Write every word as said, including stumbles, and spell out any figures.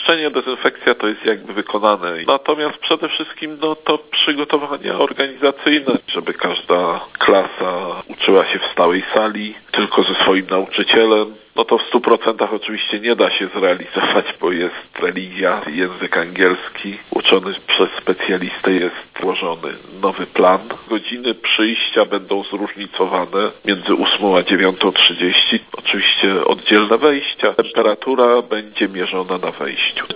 czyszczenie, dezynfekcja to jest jakby wykonane. Natomiast przede wszystkim no to przygotowania organizacyjne, żeby każda klasa uczyła się w stałej sali, tylko ze swoim nauczycielem. No to w stu procentach oczywiście nie da się zrealizować, bo jest religia, język angielski. Uczony przez specjalistę jest tworzony nowy plan. Godziny przyjścia będą zróżnicowane między ósmą a dziewiątą trzydzieści. Oczywiście oddzielne wejścia. Temperatura będzie mierzona na wejściu.